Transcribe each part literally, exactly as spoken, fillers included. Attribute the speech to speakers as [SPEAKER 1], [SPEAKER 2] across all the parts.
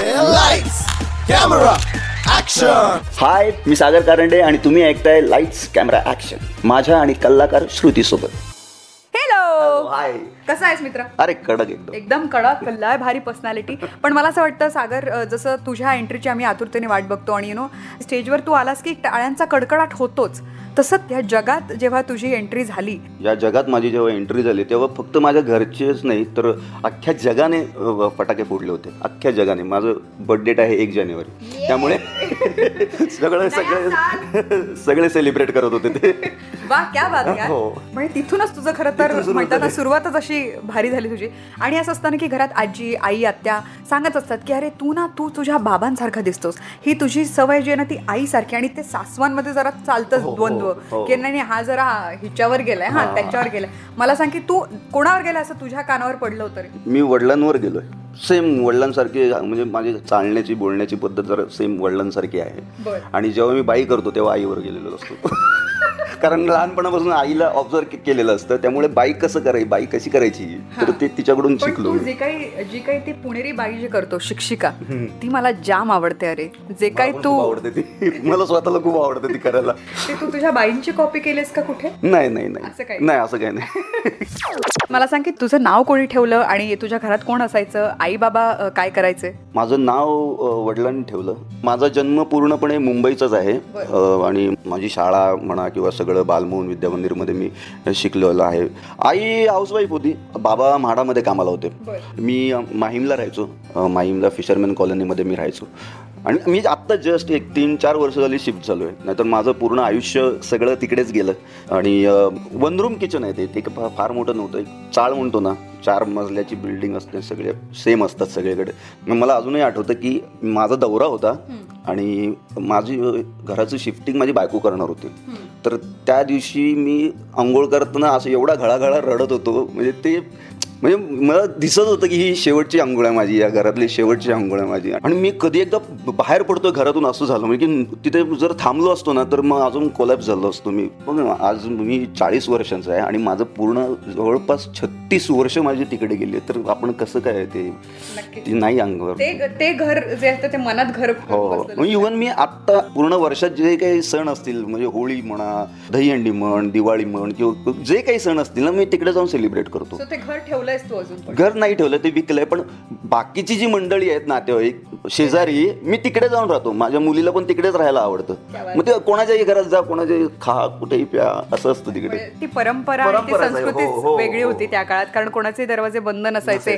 [SPEAKER 1] Lights camera action.
[SPEAKER 2] Hi, मी सागर कारंडे आणि तुम्ही ऐकताय लाईट्स कॅमेरा ऍक्शन माझ्या आणि कलाकार श्रुती सोबत.
[SPEAKER 3] हॅलो,
[SPEAKER 2] हाय,
[SPEAKER 3] कसा आहेस मित्र?
[SPEAKER 2] अरे कडक एकदम
[SPEAKER 3] एकदम कडक, लय भारी पर्सनॅलिटी. पण मला असं वाटतं सागर, जसं तुझ्या एंट्रीची आम्ही आतुरतेने वाट बघतो आणि यु नो स्टेजवर तू आलास की टाळ्यांचा कडकडाट होतोच, तसंच या जगात जेव्हा तुझी एंट्री झाली,
[SPEAKER 2] या जगात माझी जेव्हा एंट्री झाली तेव्हा फक्त माझ्या घरचेच नाही तर अख्ख्या जगाने फटाके फोडले होते. अख्ख्या जगाने. माझं बर्थ डेट आहे एक जानेवारी, त्यामुळे सगळं सगळे सगळे सेलिब्रेट करत होते ते.
[SPEAKER 3] वा क्या बात यार.
[SPEAKER 2] हो.
[SPEAKER 3] म्हणजे तिथूनच तुझं खरं तर म्हणतात ना सुरुवातच अशी भारी झाली तुझी. आणि असं असतं ना की घरात आजी आई आत्या सांगत असतात की अरे तू ना तू तुझ्या बाबांसारखा दिसतोस. ही तुझी सवय जी आहे ना ती आईसारखी. आणि ते सासवांमध्ये जरा चालतंच द्वंद्व की नाही हा जरा हिच्यावर गेलाय, हा त्याच्यावर गेलाय. मला सांग की तू कोणावर गेलाय असं तुझ्या कानावर पडलं होतं रे?
[SPEAKER 2] मी वडिलांवर गेलोय. सेम वडिलांसारखी, म्हणजे माझी चालण्याची बोलण्याची पद्धत जरा सेम वडिलांसारखी आहे. आणि जेव्हा मी बाई करतो तेव्हा आईवर गेलेलो असतो. कारण लहानपणापासून आईला ऑब्झर्व केलेलं असतं, त्यामुळे बाई कसं करायची, बाई कशी करायची तर ते तिच्याकडून शिकलो.
[SPEAKER 3] जे काही जी काही ती पुणेरी बाई जी करतो शिक्षिका, ती मला जाम आवडते. अरे जे काही तू
[SPEAKER 2] आवडते ती, मला स्वतःला खूप आवडते ती करायला.
[SPEAKER 3] ते तू तुझ्या बाईंची कॉपी केलीस का कुठे?
[SPEAKER 2] नाही नाही नाही नाही असं काही नाही.
[SPEAKER 3] मला सांग की तुझं नाव कोणी ठेवलं आणि तुझ्या घरात कोण असायचं? आई बाबा काय करायचे?
[SPEAKER 2] माझं नाव वडिलांनी ठेवलं. माझा जन्म पूर्णपणे मुंबईचाच आहे आणि माझी शाळा म्हणा किंवा सगळं बालमोहन विद्या मंदिरमध्ये मी शिकलेलो आहे. आई हाऊसवाईफ होती, बाबा म्हाडामध्ये कामाला होते. मी माहीमला राहायचो. माहीमला फिशरमॅन कॉलनीमध्ये मी राहायचो. आणि मी आत्ता जस्ट एक तीन चार वर्ष झाली शिफ्ट झालो आहे. नाहीतर माझं पूर्ण आयुष्य सगळं तिकडेच गेलं. आणि वन रूम किचन आहे ते ते फार मोठं नव्हतं. एक चाळ म्हणतो ना, चार मजल्याची बिल्डिंग असते, सगळे सेम असतात सगळीकडे. मग मला अजूनही आठवतं की माझा दौरा होता आणि माझी घराचं शिफ्टिंग माझी बायको करणार होती. तर त्या दिवशी मी आंघोळ करताना असं एवढा घळाघळा रडत होतो. म्हणजे ते म्हणजे मला दिसत होतं की ही शेवटची अंघोळ आहे माझी, या घरातली शेवटची अंघोळ आहे माझी. आणि मी कधी एकदा बाहेर पडतोय घरातून असं झालं म्हणजे की तिथे जर थांबलो असतो ना तर मग अजून कोलॅप्स झालो असतो मी. बघ आज मी चाळीस वर्षांचा आहे आणि माझं पूर्ण जवळपास छत्तीस वर्ष माझी तिकडे गेली. तर आपण कसं काय ते ती नाही अंगावर
[SPEAKER 3] ते घर जे असतं ते मनात घर.
[SPEAKER 2] हो. इव्हन मी आत्ता पूर्ण वर्षात जे काही सण असतील, म्हणजे होळी म्हणा, दहीहंडी म्हण, दिवाळी म्हण किंवा जे काही सण असतील ना, मी तिकडे जाऊन सेलिब्रेट करतो.
[SPEAKER 3] ते घर ठेवलं
[SPEAKER 2] घर नाही ठेवलं, ते विकलंय. पण बाकीची जी मंडळी आहेत नातेवाईक शेजारी, मी तिकडे जाऊन राहतो. माझ्या मुलीला पण तिकडेच राहायला आवडतं. मग ते कोणाच्याही घरात जा, कोणाच्याही खा, कुठेही प्या, असं असतं तिकडे.
[SPEAKER 3] ती परंपरा आणि ती संस्कृती वेगळी होती त्या काळात, कारण कोणाचे दरवाजे बंद नसायचे.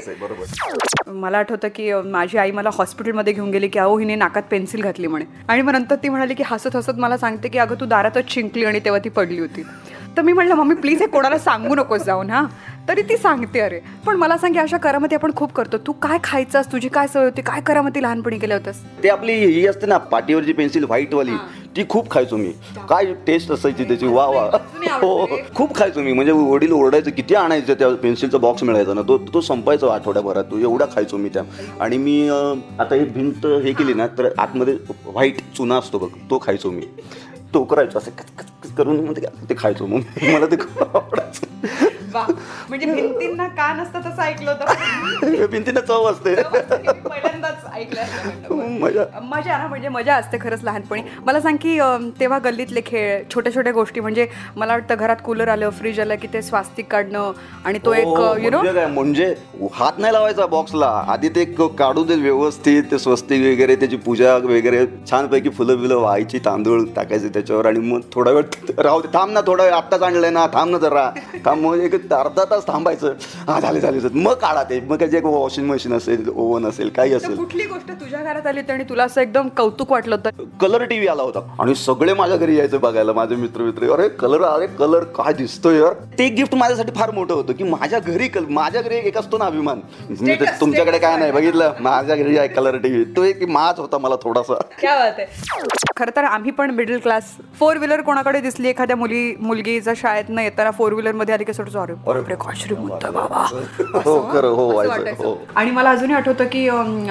[SPEAKER 3] मला आठवतं की माझी आई मला हॉस्पिटलमध्ये घेऊन गेली की अहो हिने नाकात पेन्सिल घातली म्हणे. आणि मग नंतर ती म्हणाली की हसत हसत मला सांगते की अगं तू दारातच शिंकली आणि तेव्हा ती पडली होती. तर मी म्हटलं मम्मी प्लीज हे कोणाला सांगू नकोस जाऊन. हा, तरी ती सांगते. अरे पण मला सांग, अशा करामती आपण खूप करतो. तू काय खायचास, तुझी काय सवय होती, काय करामती लहानपणी केल्या होत्यास?
[SPEAKER 2] ते आपली ही असते ना पाटीवरची पेन्सिल व्हाईटवाली, ती खूप खायचो मी. काय टेस्ट असायची त्याची, वा वा. हो, खूप खायचो मी. म्हणजे वडील ओरडायचं, किती आणायचं त्या पेन्सिलचा बॉक्स मिळायचा ना, तो तो संपायचा आठवड्याभरात. तो एवढा खायचो मी त्या. आणि मी आता ही भिंत हे केली ना तर आतमध्ये व्हाईट चुना असतो बघ, तो खायचो मी. तो करायचो असं कच करून म्हणजे ते खायचो. मग मला ते खूप आवडायचं.
[SPEAKER 3] म्हणजे भिंतींना कान असतं तसं ऐकलं होतं.
[SPEAKER 2] भिंतींना चव असते.
[SPEAKER 3] पहिल्यांदाच ऐकलं. मजा ना, म्हणजे मजा असते खरंच लहानपणी. मला सांग की तेव्हा गल्लीतले खेळ, छोट्या छोट्या गोष्टी, म्हणजे मला वाटतं घरात कूलर आलं, फ्रीज आलं की ते स्वास्तिक काढणं आणि तो एक यु नो
[SPEAKER 2] म्हणजे हात नाही लावायचा बॉक्सला, आधी ते काढू दे व्यवस्थित, ते स्वस्तिक वगैरे, त्याची पूजा वगैरे, छानपैकी फुलं बिलं व्हायची, तांदूळ टाकायचे त्याच्यावर आणि मग थोडा वेळ राहू दे, थांब ना थोडा वेळ, आत्ताच आणलंय ना, थांब ना जरा, थांब. मग एक अर्धा तास थांबायचं. हा झाले झाले मग काढा ते. मग काय जे वॉशिंग मशीन असेल, ओव्हन असेल, काही असेल.
[SPEAKER 3] कुठली गोष्ट तुझ्या घरात आली आणि तुला असं एकदम कौतुक वाटलं होतं?
[SPEAKER 2] कलर टीव्ही आला होता आणि सगळे माझ्या घरी यायचे बघायला, माझे मित्र मित्र. अरे कलर, अरे कलर काय दिसतोय यार. ते गिफ्ट माझ्यासाठी फार मोठं होतं की माझ्या घरी कल माझ्या घरी एक असतो ना अभिमान, तुमच्याकडे काय नाही बघितलं, माझ्या घरी आहे कलर टीव्ही. तो एक माझ होता मला थोडासा.
[SPEAKER 3] क्या बात आहे. खरं तर आम्ही पण मिडल क्लास. फोर व्हीलर कोणाकडे दिसली एखाद्या मुली मुलगीचा शाळेतनं येताना फोर व्हीलर मध्ये आली की सोडतो, अरे काय श्रीमंत बाबा. आणि मला अजूनही आठवतं की हॉटेलमध्ये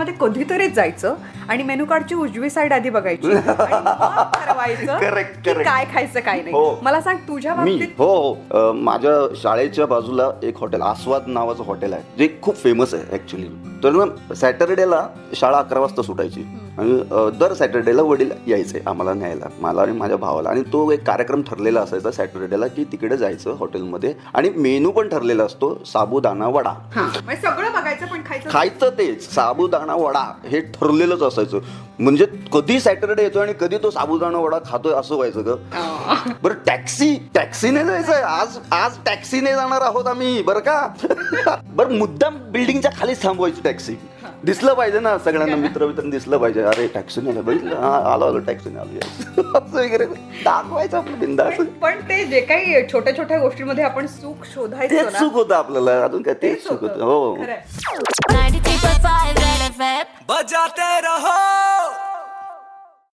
[SPEAKER 3] रेस्टॉरंटमध्ये कधीतरीच जायचं आणि मेनू कार्डची उजवी साईड आधी बघायची आणि मग ठरवायचं
[SPEAKER 2] Correct,
[SPEAKER 3] की
[SPEAKER 2] correct.
[SPEAKER 3] काय खायचं काय नाही.
[SPEAKER 2] हो.
[SPEAKER 3] मला सांग तुझ्या
[SPEAKER 2] मी
[SPEAKER 3] बाबतीत
[SPEAKER 2] हो हो अ, माझ्या शाळेच्या बाजूला एक हॉटेल आस्वाद नावाचं हॉटेल आहे जे खूप फेमस आहे ऍक्च्युली. तर ना सॅटरडेला शाळा अकरा वाजता सुटायची आणि अ, दर सॅटरडेला वडील यायचे आम्हाला न्यायला, मला आणि माझ्या भावाला. आणि तो एक कार्यक्रम ठरलेला असायचा सॅटरडेला की तिकडे जायचं हॉटेलमध्ये आणि मेनू पण ठरलेला असतो साबुदाणा वडा.
[SPEAKER 3] हा, म्हणजे सगळं बघायचं पण खायचं
[SPEAKER 2] खायचं तेच साबुदाणा वडा हे ठरलेलंच असायचं. म्हणजे कधी सॅटरडे येतोय आणि कधी तो साबुदाणा वडा खातोय असं व्हायचं ग. बरं टॅक्सी टॅक्सीने जायचंय आज आज टॅक्सीने जाणार आहोत आम्ही बरं का. बरं मुद्दाम बिल्डिंगच्या खालीच थांबवायची टॅक्सी, दिसलं पाहिजे ना सगळ्यांना, मित्र मित्र दिसलं पाहिजे. अरे टॅक्सीने आलं बघितलं, हा आलो आलो टॅक्सीने आलो असं वगैरे दाखवायचं आपलं बिंदास.
[SPEAKER 3] पण- पण ते जे काही छोट्या छोट्या गोष्टींमध्ये आपण सुख शोधायचो
[SPEAKER 2] तेच
[SPEAKER 3] ना,
[SPEAKER 2] सुख होतं आपल्याला, अजून काय तेच सुख होतं. हो
[SPEAKER 3] खरंय.
[SPEAKER 4] ninety-three point five Red F M.
[SPEAKER 1] बजाते रहो